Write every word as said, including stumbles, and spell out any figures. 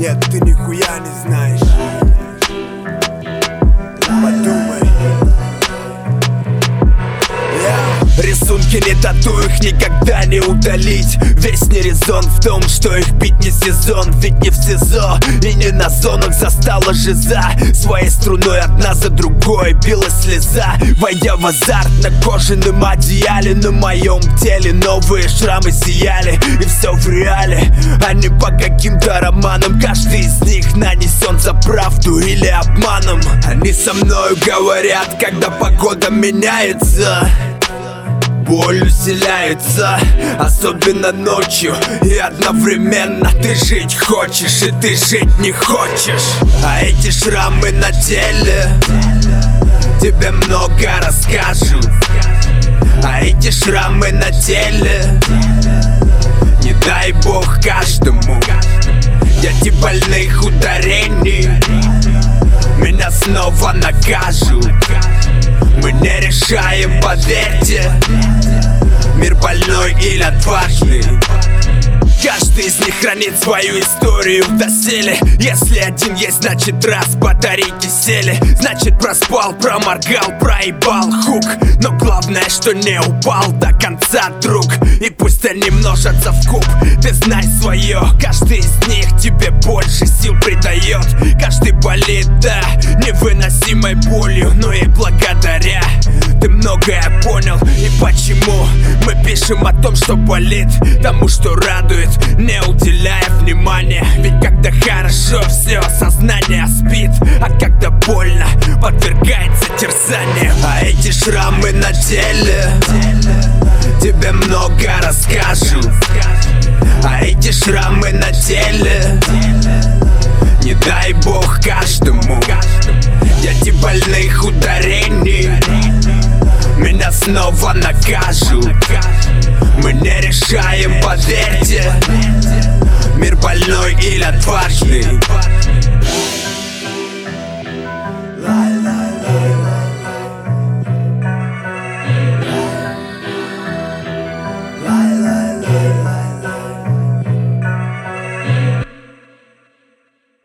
Нет, ты нихуя не знаешь. Подумай. Рисунки не тату, их никогда не удалить. Весь не резон в том, что их бить не сезон. Ведь не в СИЗО и не на зонах застала жиза. Своей струной одна за другой била слеза. Войдя в азарт на кожаном одеяле, на моем теле новые шрамы сияли. И все в реале, а не по каким-то романам. Каждый из них нанесен за правду или обманом. Они со мною говорят, когда погода меняется. Боль усиляется, особенно ночью. И одновременно ты жить хочешь, и ты жить не хочешь. А эти шрамы на теле тебе много расскажут. А эти шрамы на теле не дай бог каждому. Эти больных ударений меня снова накажут. Мы не решаем, поверьте, мир больной или отважный. Каждый из них хранит свою историю в доселе. Если один есть, значит раз батарейки сели. Значит проспал, проморгал, проебал хук. Но главное, что не упал до конца, друг. И пусть они множатся вкуп, ты знай свое. Каждый из них тебе больше сил придает. Каждый болит, да, невыносимой болью. Но и благодаря ты многое понял. И почему мы пишем о том, что болит? Тому, что радует, не уделяя внимания. Ведь когда хорошо, все сознание спит. А когда больно, подвергается терзанию. А эти шрамы на теле тебе много расскажут. А эти шрамы на теле не дай бог каждому. Эти больных ударений меня снова накажут. Мы не решаем, поверьте,